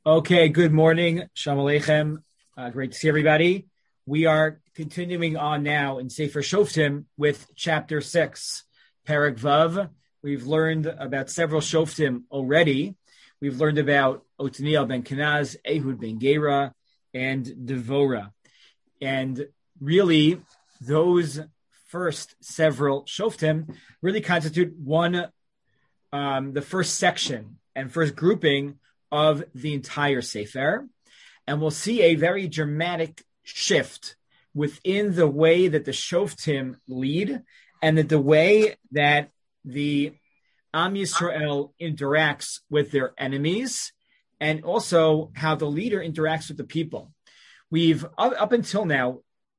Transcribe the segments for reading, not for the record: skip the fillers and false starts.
Okay, good morning. Shalom Aleichem. Great to see everybody. We are continuing on now in Sefer Shoftim with chapter 6, Perek Vav. We've learned about several Shoftim already. We've learned about Otniel ben Kenaz, Ehud ben Gera, and Devora. And really, those first several Shoftim really constitute the first section and first grouping of the entire Sefer. And we'll see a very dramatic shift within the way that the Shoftim lead and the way that the Am Yisrael interacts with their enemies, and also how the leader interacts with the people. We've up until now,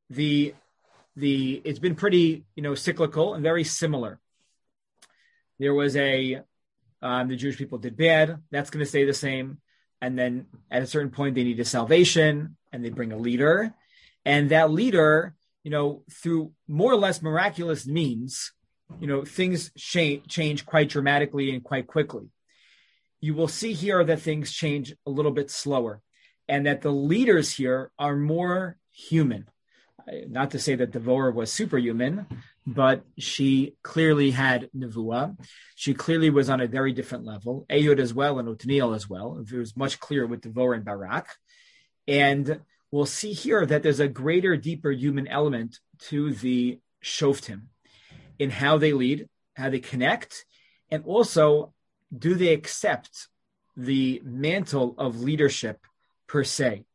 it's been pretty cyclical and very similar. There was the Jewish people did bad. That's going to stay the same. And then at a certain point, they need a salvation, and they bring a leader. And that leader, through more or less miraculous means, things change quite dramatically and quite quickly. You will see here that things change a little bit slower, and that the leaders here are more human. Not to say that Devorah was superhuman, but she clearly had Nevuah. She clearly was on a very different level. Ehud as well, and Otniel as well. It was much clearer with Devorah and Barak. And we'll see here that there's a greater, deeper human element to the Shoftim in how they lead, how they connect, and also do they accept the mantle of leadership per se.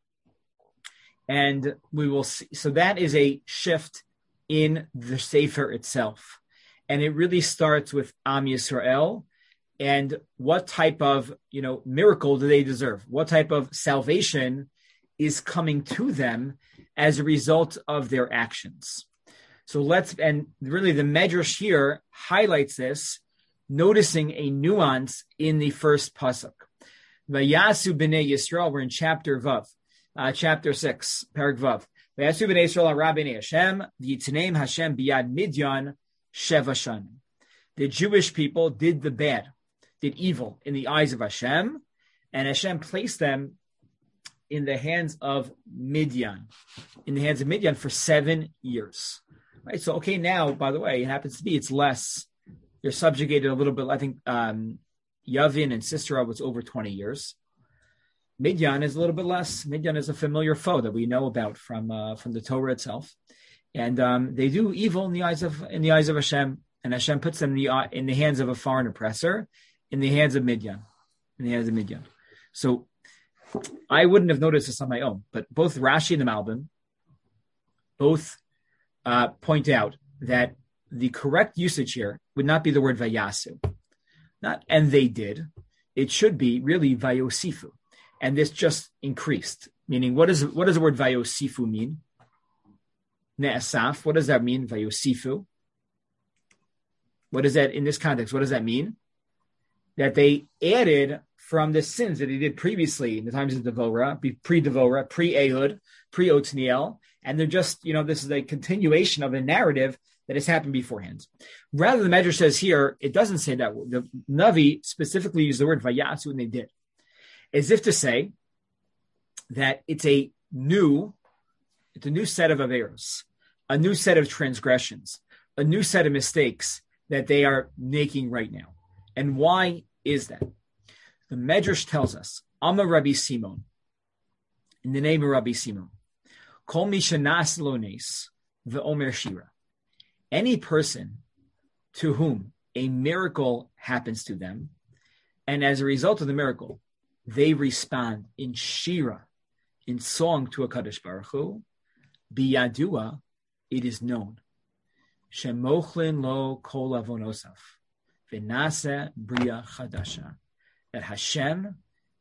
And we will see. So that is a shift in the Sefer itself. And it really starts with Am Yisrael and what type of, miracle do they deserve? What type of salvation is coming to them as a result of their actions? And really the Medrash here highlights this, noticing a nuance in the first pasuk. Vayasu b'nei Yisrael, we're in chapter Vav. Chapter 6, Perek Vav. Vayasu b'nei Yisrael Rabbeinu Hashem, v'yitneim Hashem biyad Midyan sheva shanim. The Jewish people did the bad, did evil in the eyes of Hashem, and Hashem placed them in the hands of Midyan, for 7 years. Right. So, okay, now, by the way, it happens to be it's less. They're subjugated a little bit. I think Yavin and Sisera was over 20 years. Midyan is a little bit less. Midyan is a familiar foe that we know about from the Torah itself, and they do evil in the eyes of Hashem, and Hashem puts them in the hands of a foreign oppressor, in the hands of Midyan, So I wouldn't have noticed this on my own, but both Rashi and the Malbim both point out that the correct usage here would not be the word vayasu, not and they did. It should be really vayosifu. And this just increased. Meaning, what does the word vayosifu mean? Ne'asaf, what does that mean? Vayosifu. What is that in this context? What does that mean? That they added from the sins that they did previously in the times of Devorah, pre-Devorah, pre-Ehud, pre-Otniel, and they're just, this is a continuation of a narrative that has happened beforehand. Rather, the Medrash says here, it doesn't say that. The Navi specifically used the word vayasu, and they did. As if to say that it's a new set of averos, a new set of transgressions, a new set of mistakes that they are making right now. And why is that? The Medrash tells us, Amar Rabbi Simon, in the name of Rabbi Simon, Kol mi shenas lo nes ve'omer shira. Any person to whom a miracle happens to them, and as a result of the miracle, they respond in shira, in song to a Kadosh Baruch Hu, biyadua, it is known. Shemochlin lo kol avonosaf, v'nase bria chadasha. That Hashem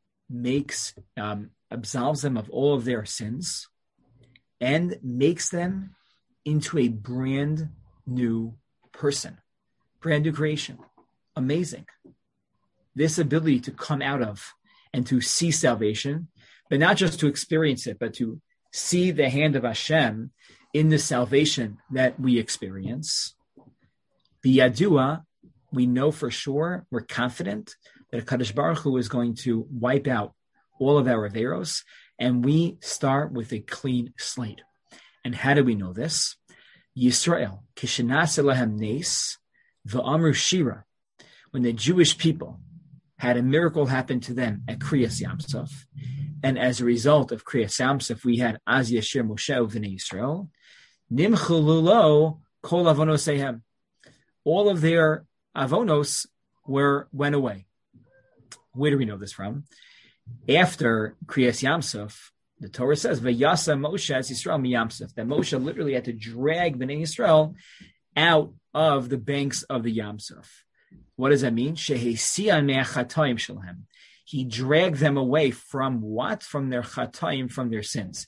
absolves them of all of their sins and makes them into a brand new person, brand new creation. Amazing. This ability to come out of and to see salvation, but not just to experience it, but to see the hand of Hashem in the salvation that we experience. Biyadua, we know for sure, we're confident that Kadosh Baruch Hu is going to wipe out all of our averos, and we start with a clean slate. And how do we know this? Yisrael, kishenase lahem nes, v'amru shira, when the Jewish people had a miracle happen to them at Kriyas Yamsuf, and as a result of Kriyas Yamsuf, we had Az Yashir Moshe V'nei Yisrael, Nimchululo Kol Avonosehem. All of their avonos went away. Where do we know this from? After Kriyas Yamsuf, the Torah says, "Vayasa Moshe as Yisrael miyamsuf," that Moshe literally had to drag Bnei Yisrael out of the banks of the Yamsuf. What does that mean? Shehesian me'achatayim shalhem. He dragged them away from what? From their chatayim, from their sins.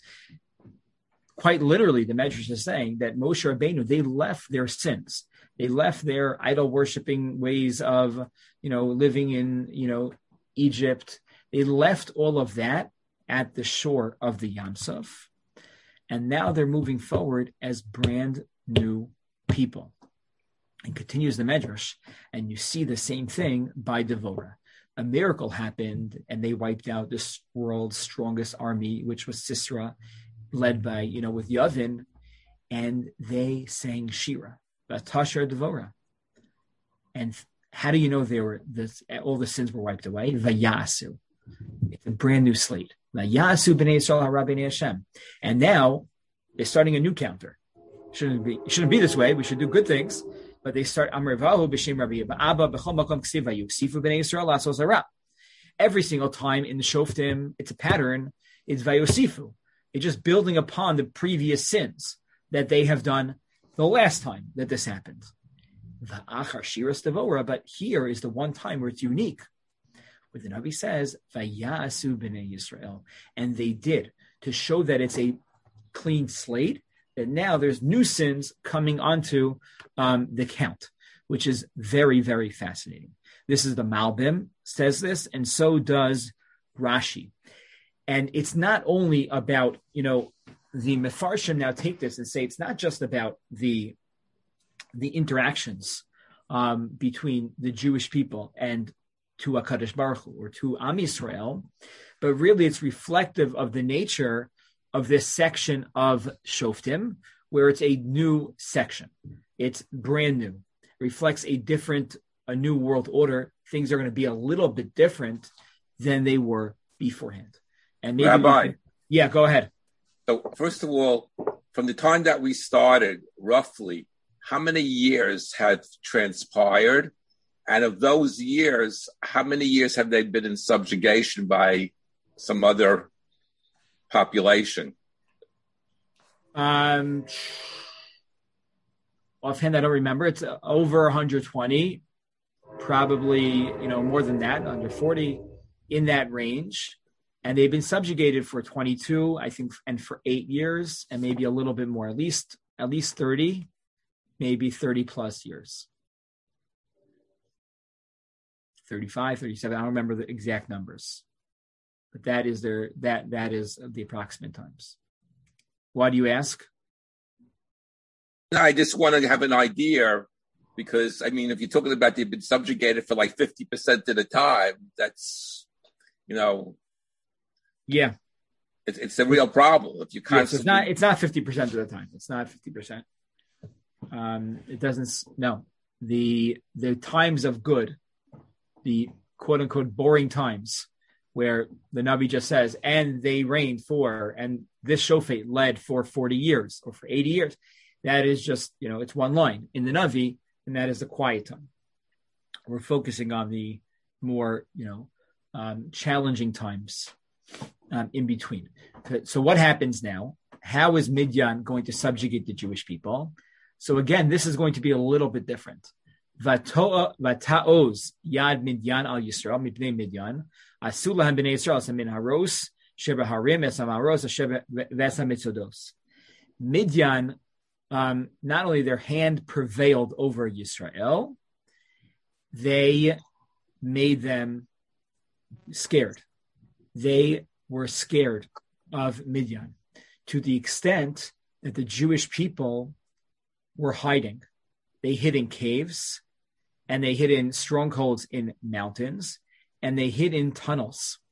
Quite literally, the Medrash is saying that Moshe Rabbeinu, they left their sins. They left their idol worshiping ways of, living in, Egypt. They left all of that at the shore of the Yamsuf. And now they're moving forward as brand new people. And continues the Medrash, and you see the same thing by Devorah. A miracle happened, and they wiped out this world's strongest army, which was Sisera, led by, with Yavin, and they sang Shira, Vatashar Devorah. And how do you know all the sins were wiped away? Vayasu. It's a brand new slate. Vayasu b'nei Yisrael hara b'nei Hashem. And now they're starting a new counter. Shouldn't be this way. We should do good things. But they start Amrivahu b'shem Rabbi Abba b'chol makom ksiv vayuksifu b'nei Yisrael lasos hara. Every single time in the Shoftim, it's a pattern. It's vayosifu. It's just building upon the previous sins that they have done the last time that this happened. Va'achar shiras devora, but here is the one time where it's unique. Where the Navi says, Vayasu b'nei Yisrael. And they did, to show that it's a clean slate, that now there's new sins coming onto the count, which is very, very fascinating. This is the Malbim says this, and so does Rashi. And it's not only about, the Mefarshim now take this and say it's not just about the interactions between the Jewish people and to HaKadosh Baruch Hu, or to Am Yisrael, but really it's reflective of the nature of this section of Shoftim, where it's a new section. It's brand new. It reflects a new world order. Things are going to be a little bit different than they were beforehand. And maybe Rabbi, go ahead. So first of all, from the time that we started, roughly, how many years had transpired? And of those years, how many years have they been in subjugation by some other population? Offhand, I don't remember. It's over 120, probably, more than that, under 40, in that range. And they've been subjugated for 22, I think, and for 8 years, and maybe a little bit more, at least 30, maybe 30 plus years. 35, 37, I don't remember the exact numbers. But that is that is the approximate times. Why do you ask? I just want to have an idea, because, if you're talking about they've been subjugated for like 50% of the time, that's, Yeah. It's a real problem. If you constantly... Yes, it's not 50% of the time. It's not 50%. It doesn't, no. The times of good, the quote unquote boring times, where the Navi just says, and they reigned and this shofet led for 40 years or for 80 years. That is just, it's one line in the Navi, and that is the quiet time. We're focusing on the more, challenging times in between. So what happens now? How is Midian going to subjugate the Jewish people? So again, this is going to be a little bit different. Vata'oz yad Midian al Yisrael mipnei Midian asu lahem b'nei Yisrael samin haros sheba harim esam haros v'esam mitzodos. Midian, not only their hand prevailed over Yisrael, they made them scared. They were scared of Midian to the extent that the Jewish people were hiding. They hid in caves, and they hid in strongholds in mountains, and they hid in tunnels.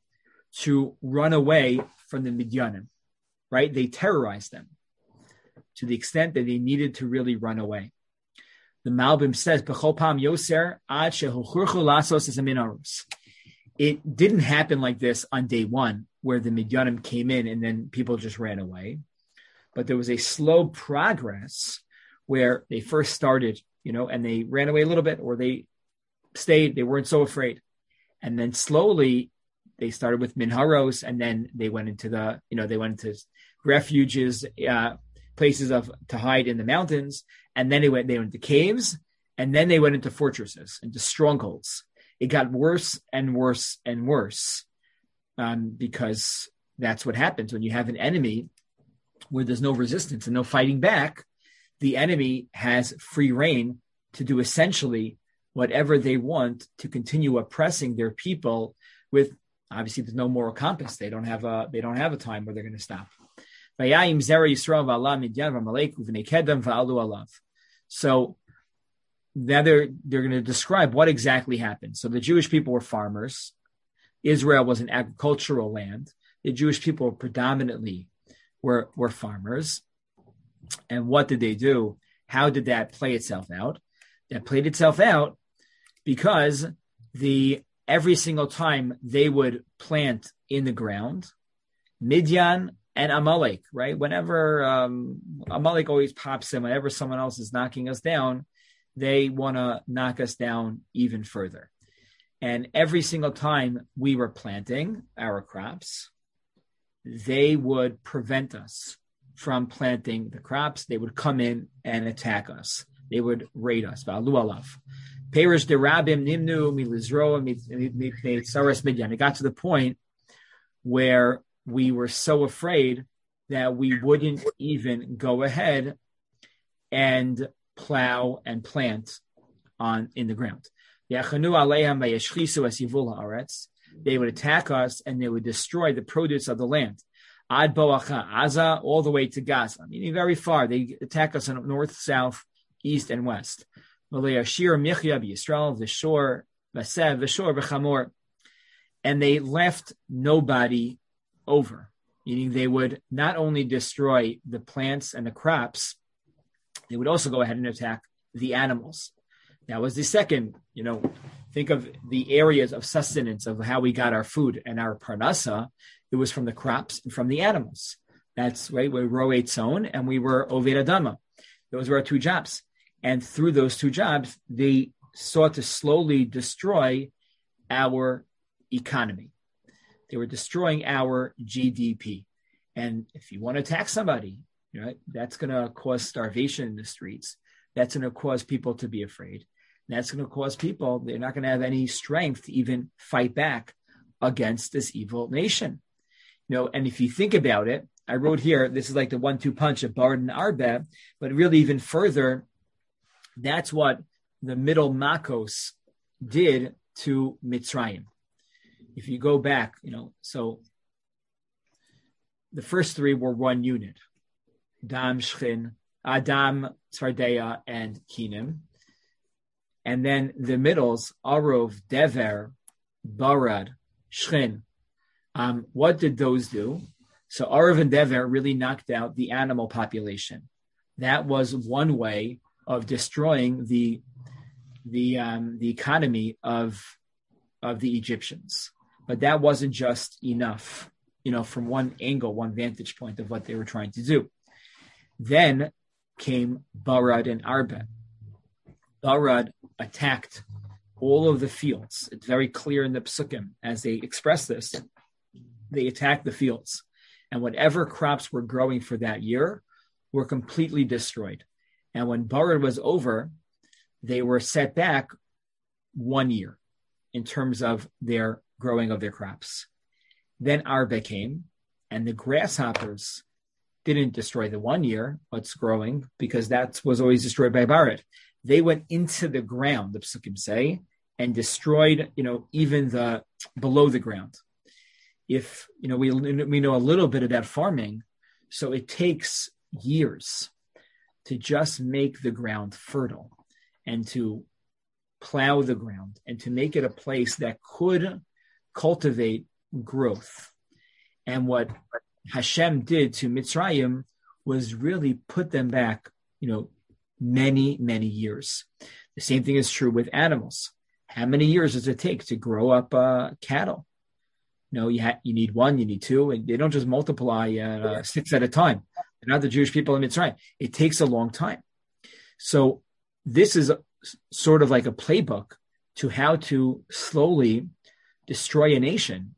to run away from the Midyanim, right? They terrorized them to the extent that they needed to really run away. The Malbim says, "B'chol pam yoser ad shehuchurchu lasos es aminarus." It didn't happen like this on day one, where the Midyanim came in and then people just ran away. But there was a slow progress where they first started, and they ran away a little bit, or they stayed. They weren't so afraid. And then slowly they started with minharos, and then they went into they went into refuges, places to hide in the mountains. And then they went into caves, and then they went into fortresses, into strongholds. It got worse and worse and worse, because that's what happens when you have an enemy where there's no resistance and no fighting back. The enemy has free reign to do essentially whatever they want to continue oppressing their people with, obviously, there's no moral compass. They don't have a time where they're going to stop. So now they're going to describe what exactly happened. So the Jewish people were farmers. Israel was an agricultural land. The Jewish people predominantly were farmers. And what did they do? How did that play itself out? That played itself out because every single time they would plant in the ground, Midian and Amalek, right? Whenever Amalek always pops in, whenever someone else is knocking us down, they want to knock us down even further. And every single time we were planting our crops, they would prevent us from planting the crops. They would come in and attack us. They would raid us. Perish de Rabim Nimnu Milizro Saras Midian. It got to the point where we were so afraid that we wouldn't even go ahead and plow and plant in the ground. They would attack us and they would destroy the produce of the land. Ad Boacha, Aza, all the way to Gaza, meaning very far. They attack us on north, south, east, and west. And they left nobody over, meaning they would not only destroy the plants and the crops, they would also go ahead and attack the animals. That was the second, think of the areas of sustenance of how we got our food and our parnasa. It was from the crops and from the animals. That's right. We were ro'ei tzon and we were oved adama. Those were our two jobs. And through those two jobs, they sought to slowly destroy our economy. They were destroying our GDP. And if you want to attack somebody, that's going to cause starvation in the streets. That's going to cause people to be afraid. That's going to cause people, they're not going to have any strength to even fight back against this evil nation. And if you think about it, I wrote here, this is like the 1-2 punch of Bard and Arbe, but really even further, that's what the middle Makos did to Mitzrayim. If you go back, so the first three were one unit. Adam, Tzvardeya, and Kinim. And then the middles, Arov, Dever, Barad, Shchin. What did those do? So Arov and Dever really knocked out the animal population. That was one way of destroying the economy of the Egyptians. But that wasn't just enough, from one angle, one vantage point of what they were trying to do. Then came Barad and Arbe. Barad attacked all of the fields. It's very clear in the Psukim as they express this. They attacked the fields. And whatever crops were growing for that year were completely destroyed. And when Barad was over, they were set back 1 year in terms of their growing of their crops. Then Arbe came, and the grasshoppers didn't destroy the 1 year, what's growing, because that was always destroyed by Barad. They went into the ground, the Psukim say, and destroyed, even the below the ground. If, we know a little bit about farming, so it takes years to just make the ground fertile and to plow the ground and to make it a place that could cultivate growth. And what Hashem did to Mitzrayim was really put them back, many, many years. The same thing is true with animals. How many years does it take to grow up cattle? You need one, you need two, and they don't just multiply 6 at a time. They're not the Jewish people in Mitzrayim. It takes a long time. So this is sort of like a playbook to how to slowly destroy a nation.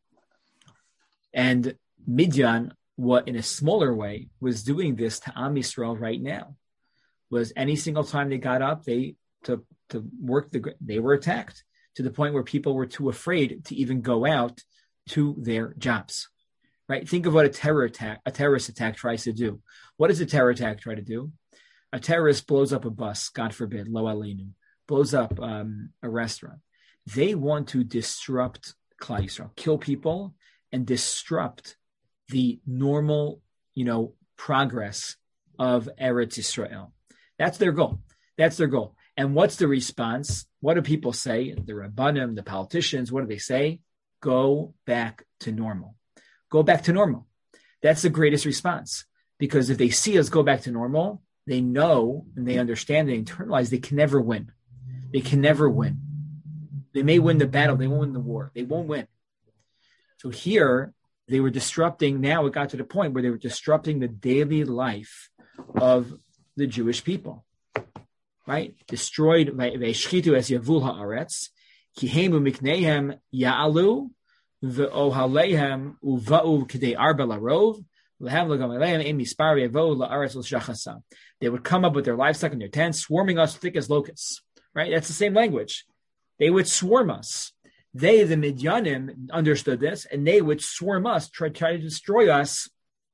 And Midian, what in a smaller way, was doing this to Am Yisrael right now. Was any single time they got up, to work they were attacked to the point where people were too afraid to even go out to their jobs. Right? Think of what a terrorist attack tries to do. What does a terror attack try to do? A terrorist blows up a bus, God forbid, lo aleinu, blows up a restaurant. They want to disrupt Klal Yisrael, kill people, and disrupt the normal, progress of Eretz Yisrael. That's their goal. And what's the response? What do people say? The Rabbanim, the politicians, what do they say? Go back to normal. Go back to normal. That's the greatest response. Because if they see us go back to normal, they know and they understand, they internalize they can never win. They can never win. They may win the battle. They won't win the war. They won't win. So here, they were disrupting. Now it got to the point where they were disrupting the daily life of the Jewish people. Right? Destroyed Ve'eshchitu es yavul ha'aretz, kihemu miknehem ya'alu, ve'ohaleihem uva'u k'dei arba larov, lehem l'gameleihem im mispar ve'yavo'u la'aretz l'shachasa. They would come up with their livestock in their tents, swarming us thick as locusts. Right? That's the same language. They would swarm us. They, the Midyanim, understood this, and they would swarm us, try to destroy us,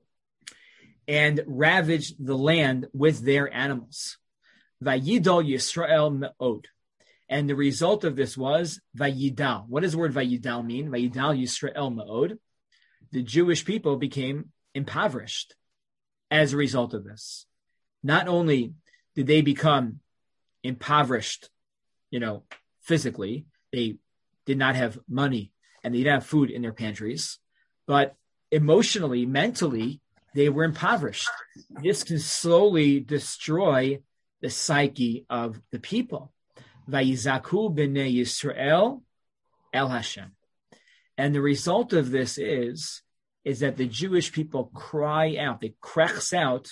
and ravage the land with their animals. Vayidal Yisrael me'od. And the result of this was Vayidal. What does the word Vayidal mean? Vayidal Yisrael me'od. The Jewish people became impoverished as a result of this. Not only did they become impoverished, physically, they did not have money and they didn't have food in their pantries, but emotionally, mentally, they were impoverished. This can slowly destroy the psyche of the people. Vayizaku b'nei Yisrael el Hashem. And the result of this is that the Jewish people cry out, they krechs out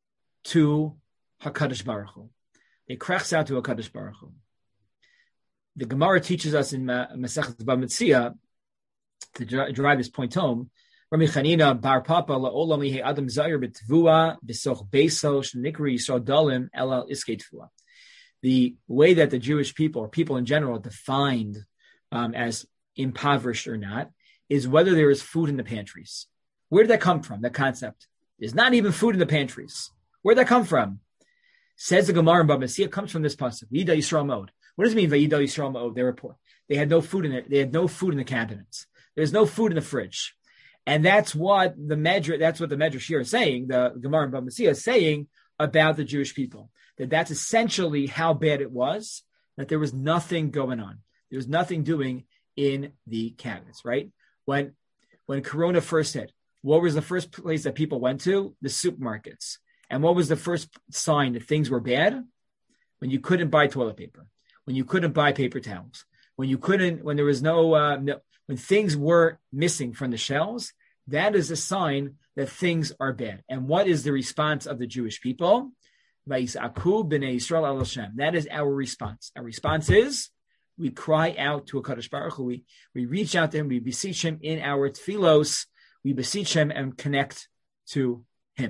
to HaKadosh Baruch Hu. They krechs out to HaKadosh Baruch Hu. The Gemara teaches us in Masechet Bava Metzia, to drive this point home, Rami Chanina bar Papa la'olam lihe adam zayir b'tvua b'soch beso sh'nikri yisrael dalim elal iskei tvua. The way that the Jewish people, or people in general, are defined as impoverished or not, is whether there is food in the pantries. Where did that come from, that concept? There's not even food in the pantries. Where did that come from? Says the Gemara in Bava Metzia, it comes from this pasuk, Vayida Yisrael Me'od. What does it mean, Vayida Yisrael Me'od? They were poor. They had no food in it. They had no food in the cabinets. There's no food in the fridge. And that's what the Medrash here is saying, the Gemara in Bava Metzia is saying about the Jewish people. That's essentially how bad it was, that there was nothing going on. There was nothing doing in the cabinets, right? When Corona first hit, what was the first place that people went to? The supermarkets. And what was the first sign that things were bad? When you couldn't buy toilet paper, when you couldn't buy paper towels, when there was when things were missing from the shelves, that is a sign that things are bad. And what is the response of the Jewish people? Vayizaku b'nei Yisrael el Hashem. That is our response. Our response is we cry out to HaKadosh Baruch Hu. We reach out to him. We beseech him in our tefillos. We beseech him and connect to him.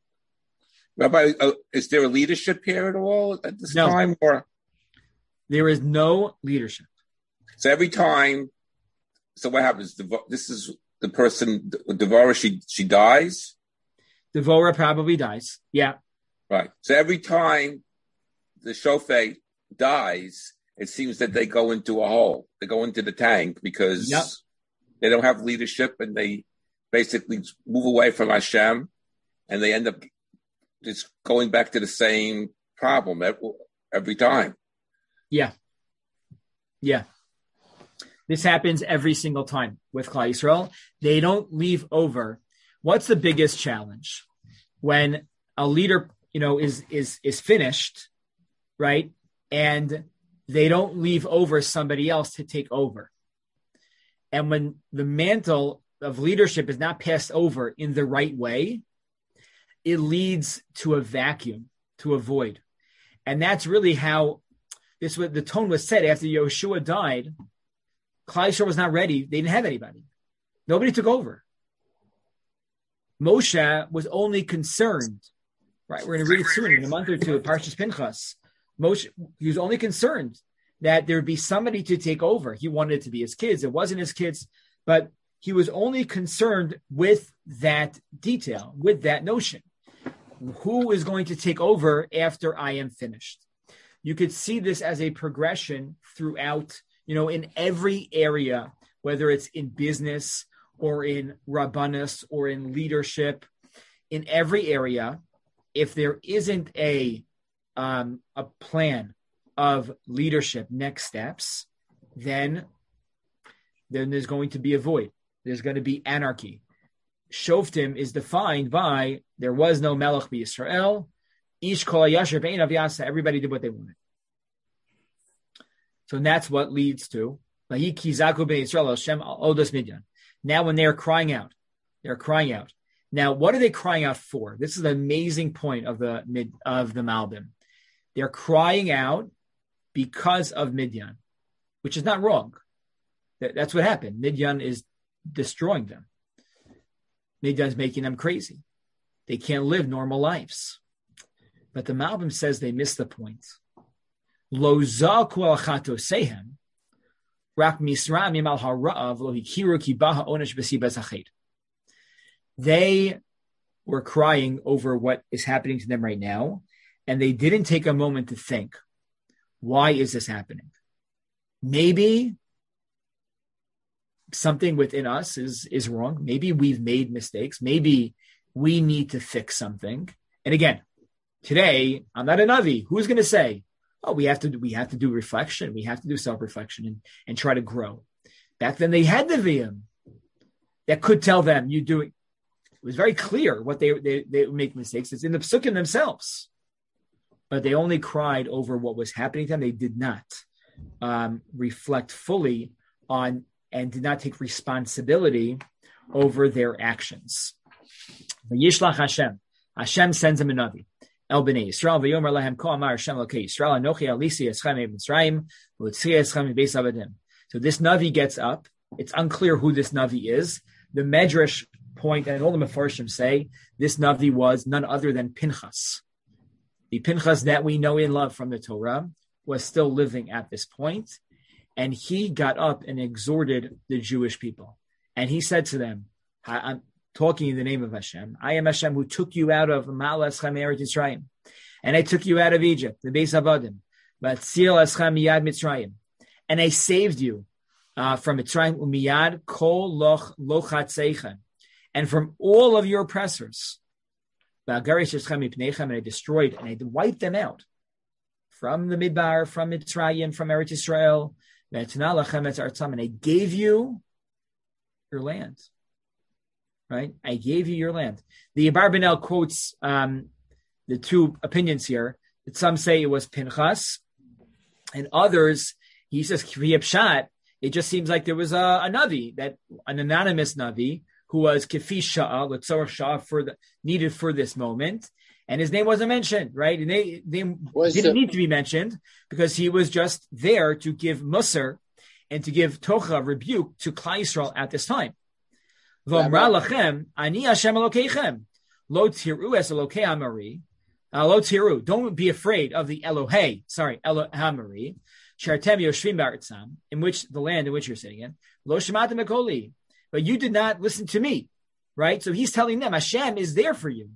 Rabbi, is there a leadership here at all at this time? Or there is no leadership. So every time, what happens? This is the person, Devorah, she dies? Devorah probably dies, yeah. Right. So every time the shofet dies, it seems that they go into a hole. They go into the tank because they don't have leadership and they basically move away from Hashem and they end up just going back to the same problem every time. Yeah. This happens every single time with Klal Yisrael. They don't leave over. What's the biggest challenge? When a leader, is finished, right? And they don't leave over somebody else to take over. And when the mantle of leadership is not passed over in the right way, it leads to a vacuum, to a void. And that's really how the tone was set after Yoshua died. Klal Yisrael was not ready. They didn't have anybody. Nobody took over. Moshe was only concerned, right? We're going to read it soon in a month or two, Parshas Pinchas. Moshe, he was only concerned that there would be somebody to take over. He wanted it to be his kids. It wasn't his kids, but he was only concerned with that detail, with that notion. Who is going to take over after I am finished? You could see this as a progression throughout, in every area, whether it's in business or in rabbanus or in leadership, in every area. If there isn't a plan of leadership, next steps, then there's going to be a void. There's going to be anarchy. Shoftim is defined by there was no Melech b'Yisrael. Ish kol hayasher be'einav yasa. Everybody did what they wanted. So that's what leads to Vahi kizaku b'nei Yisrael Hashem al odos Midyan. Now, when they're crying out. Now, what are they crying out for? This is the amazing point of the Malbim. They're crying out because of Midyan, which is not wrong. That's what happened. Midyan is destroying them. Midyan is making them crazy. They can't live normal lives. But the Malbim says they missed the point. Lo zaku al chatosehem, rak misramim al hara'av lo hikiru ki baha onesh b'sibas hached. They were crying over what is happening to them right now, and they didn't take a moment to think, why is this happening? Maybe something within us is wrong. Maybe we've made mistakes. Maybe we need to fix something. And again, today, I'm not a Navi. Who's going to say, oh, we have to do reflection. We have to do self-reflection and try to grow. Back then they had Nevi'im that could tell them, you do it. It was very clear what they would make mistakes. It's in the Psukim themselves. But they only cried over what was happening to them. They did not reflect fully on and did not take responsibility over their actions. Yishlach Hashem. Hashem sends him a Navi. El b'nei Yisrael v'yomer lahem ko amar Hashem Elokei Yisrael anochi alisi eschem mitzrayim v'utzchi eschem beis avadim. So this Navi gets up. It's unclear who this Navi is. The Medrash point, and all the Mefarshim say, this Navi was none other than Pinchas. The Pinchas that we know and love from the Torah was still living at this point, and he got up and exhorted the Jewish people. And he said to them, I'm talking in the name of Hashem, I am Hashem who took you out of Ma'alas Eretz Yisrael, and I took you out of Egypt, the Beis Avadim, Vatzil Eschem Miyad Mitzrayim, and I saved you from Mitzrayim Umiyad Kol Lochatzeichem, and from all of your oppressors. And I destroyed and I wiped them out from the Midbar, from Mitzrayim, from Eretz Yisrael, and I gave you your land. Right? I gave you your land. The Abarbanel quotes the two opinions here. That some say it was Pinchas, and others, he says, Kriyapshat, it just seems like there was a Navi, an anonymous Navi, who was Kefi Sha'ah, L'tzorach Sha'ah, needed for this moment. And his name wasn't mentioned, right? And they didn't need to be mentioned because he was just there to give Musar and to give Tocha, rebuke, to Klal Yisrael at this time. V'omra lachem, ani Hashem Elokeichem, lo tiru es Elokei Hamari, lo tiru, don't be afraid of the Elohei, Hamari, shartem yoshvim ba'artzam, the land in which you're sitting in, lo shematem ekoli, but you did not listen to me, right? So he's telling them, Hashem is there for you.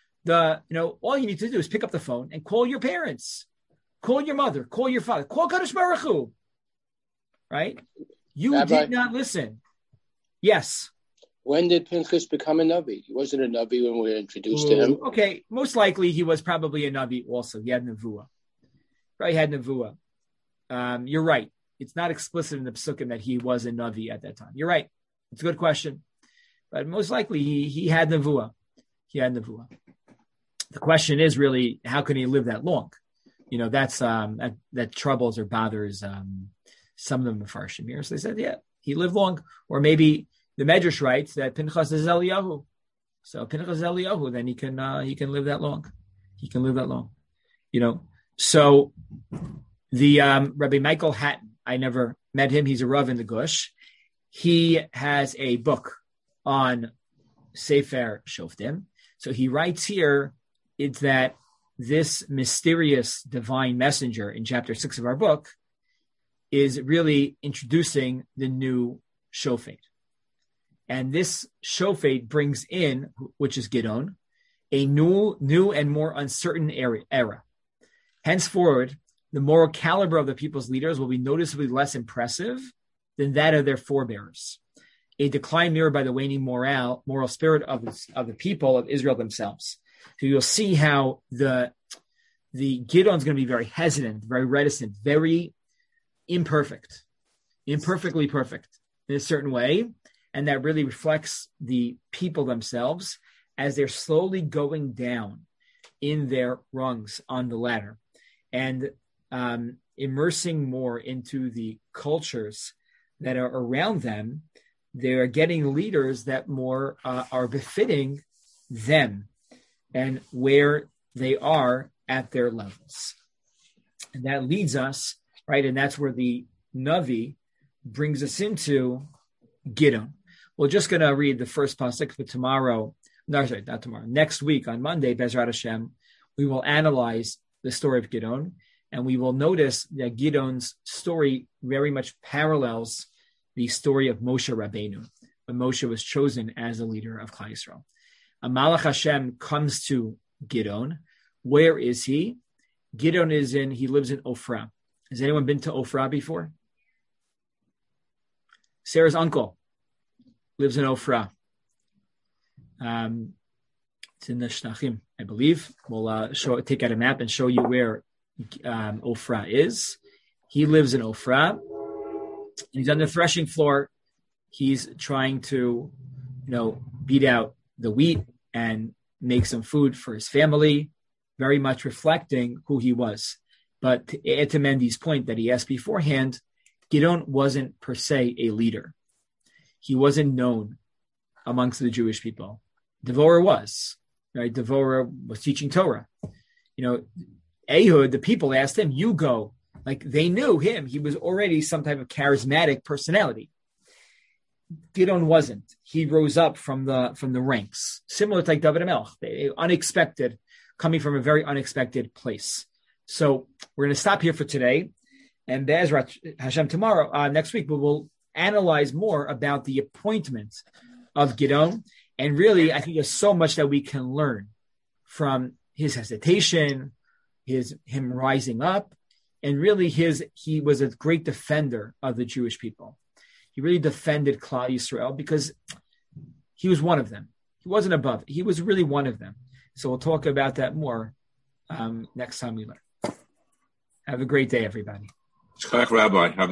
All you need to do is pick up the phone and call your parents, call your mother, call your father, call Kadosh Baruch Hu, right? You Rabbi, did not listen. Yes. When did Pinchas become a Navi? He wasn't a Navi when we were introduced to him. Okay, most likely he was probably a Navi also. He had Nevuah. Right, he had Nevuah. You're right. it's not explicit in the Psukim that he was a Navi at that time. You're right. It's a good question. But most likely he had Nevuah. He had Nevuah. The question is really, how can he live that long? That's that troubles or bothers some of the Mefarshim here. So they said, yeah, he lived long. Or maybe the Medrash writes that Pinchas is Eliyahu. So Pinchas is Eliyahu, then he can live that long. He can live that long. So the Rabbi Michael Hatton, I never met him. He's a Rav in the Gush. He has a book on Sefer Shoftim. So he writes here, it's that this mysterious divine messenger in chapter 6 of our book is really introducing the new Shofet. And this Shofet brings in, which is Gidon, a new and more uncertain era. Henceforward, the moral caliber of the people's leaders will be noticeably less impressive than that of their forebears. A decline mirrored by the waning moral spirit of the people of Israel themselves. So you'll see how the Gidon's going to be very hesitant, very reticent, very imperfectly perfect in a certain way. And that really reflects the people themselves as they're slowly going down in their rungs on the ladder and immersing more into the cultures that are around them. They're getting leaders that more are befitting them and where they are at their levels. And that leads us, right? And that's where the Navi brings us into Gidon. We're just going to read the first pasuk for tomorrow. No, sorry, not tomorrow. Next week on Monday, Bezrat Hashem, we will analyze the story of Gidon, and we will notice that Gidon's story very much parallels the story of Moshe Rabbeinu, when Moshe was chosen as a leader of Klal Yisrael. A Malach Hashem comes to Gidon. Where is he? Gidon he lives in Ofra. Has anyone been to Ofra before? Sarah's uncle lives in Ofra. It's in the Shnachim, I believe. We'll take out a map and show you where Ofra is. He lives in Ofra. He's on the threshing floor. He's trying to, beat out the wheat and make some food for his family, very much reflecting who he was. But to add to Mendy's point that he asked beforehand, Gidon wasn't per se a leader. He wasn't known amongst the Jewish people. Devorah was, right? Devorah was teaching Torah. Ehud, the people asked him, you go. Like they knew him. He was already some type of charismatic personality. Gidon wasn't. He rose up from the ranks, similar to like David HaMelech. Unexpected, coming from a very unexpected place. So we're going to stop here for today, and Be'ezrat Hashem tomorrow, next week, we will analyze more about the appointment of Gidon. And really, I think there's so much that we can learn from his hesitation, him rising up, and really he was a great defender of the Jewish people. He really defended Klal Yisrael because he was one of them. He wasn't above. He was really one of them. So we'll talk about that more next time we learn. Have a great day, everybody. Rabbi.